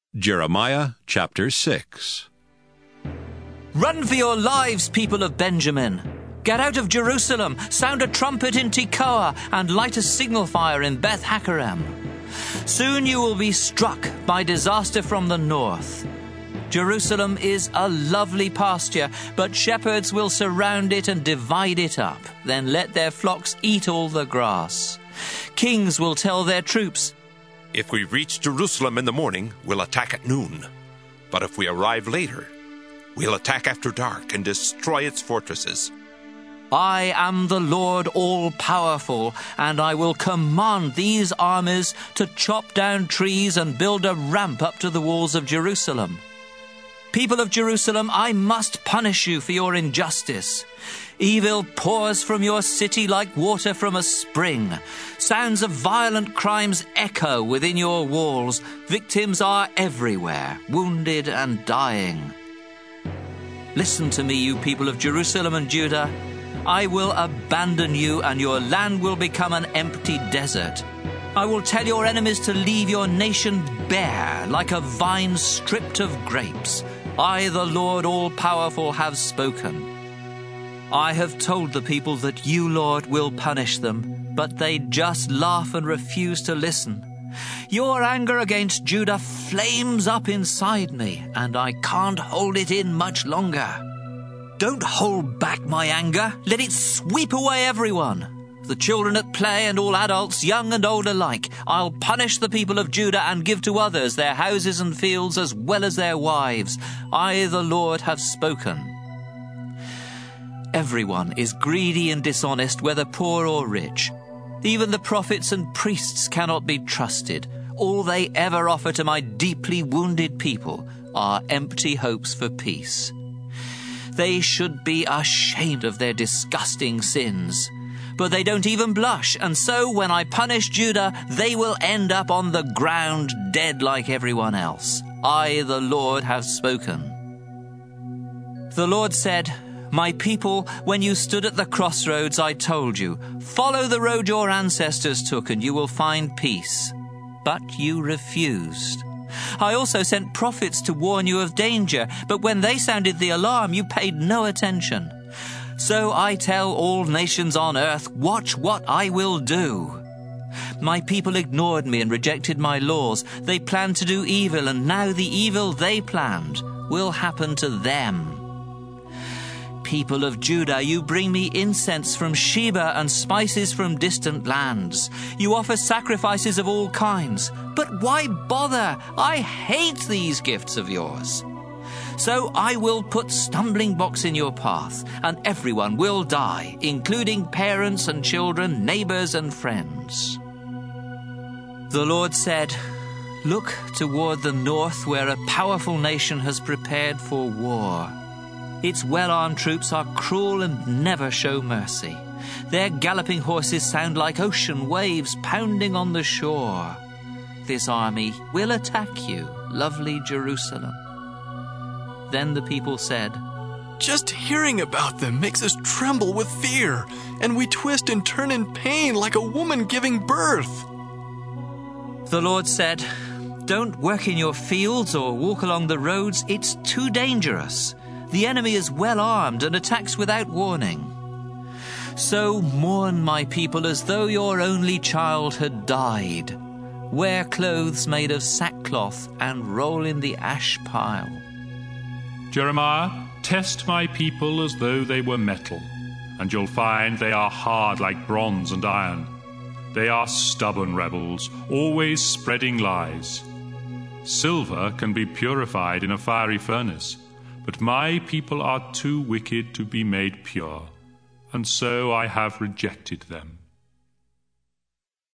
Jeremiah chapter 6. Run for your lives, people of Benjamin. Get out of Jerusalem, sound a trumpet in Tekoa, and light a signal fire in Beth Hakkerem. Soon you will be struck by disaster from the north. Jerusalem is a lovely pasture, but shepherds will surround it and divide it up, then let their flocks eat all the grass. Kings will tell their troops, "If we reach Jerusalem in the morning, we'll attack at noon. But if we arrive later, we'll attack after dark and destroy its fortresses." I am the Lord all-powerful, and I will command these armies to chop down trees and build a ramp up to the walls of Jerusalem. People of Jerusalem, I must punish you for your injustice. Evil pours from your city like water from a spring. Sounds of violent crimes echo within your walls. Victims are everywhere, wounded and dying. Listen to me, you people of Jerusalem and Judah. I will abandon you, and your land will become an empty desert. I will tell your enemies to leave your nation bare, like a vine stripped of grapes. I, the Lord all-powerful, have spoken. I have told the people that you, Lord, will punish them, but they just laugh and refuse to listen. Your anger against Judah flames up inside me, and I can't hold it in much longer. Don't hold back my anger. Let it sweep away everyone. The children at play and all adults, young and old alike. I'll punish the people of Judah and give to others their houses and fields as well as their wives. I, the Lord, have spoken. Everyone is greedy and dishonest, whether poor or rich. Even the prophets and priests cannot be trusted. All they ever offer to my deeply wounded people are empty hopes for peace. They should be ashamed of their disgusting sins. But they don't even blush, and so when I punish Judah, they will end up on the ground dead like everyone else. I, the Lord, have spoken. The Lord said, "My people, when you stood at the crossroads, I told you, follow the road your ancestors took and you will find peace. But you refused. I also sent prophets to warn you of danger, but when they sounded the alarm, you paid no attention. So I tell all nations on earth, watch what I will do. My people ignored me and rejected my laws. They planned to do evil, and now the evil they planned will happen to them. People of Judah, you bring me incense from Sheba and spices from distant lands. You offer sacrifices of all kinds. But why bother? I hate these gifts of yours. So I will put stumbling blocks in your path, and everyone will die, including parents and children, neighbors and friends." The Lord said, "Look toward the north, where a powerful nation has prepared for war. Its well-armed troops are cruel and never show mercy. Their galloping horses sound like ocean waves pounding on the shore. This army will attack you, lovely Jerusalem." Then the people said, "Just hearing about them makes us tremble with fear, and we twist and turn in pain like a woman giving birth." The Lord said, "Don't work in your fields or walk along the roads. It's too dangerous. The enemy is well armed and attacks without warning. So mourn, my people, as though your only child had died. Wear clothes made of sackcloth and roll in the ash pile." Jeremiah, test my people as though they were metal, and you'll find they are hard like bronze and iron. They are stubborn rebels, always spreading lies. Silver can be purified in a fiery furnace, but my people are too wicked to be made pure, and so I have rejected them.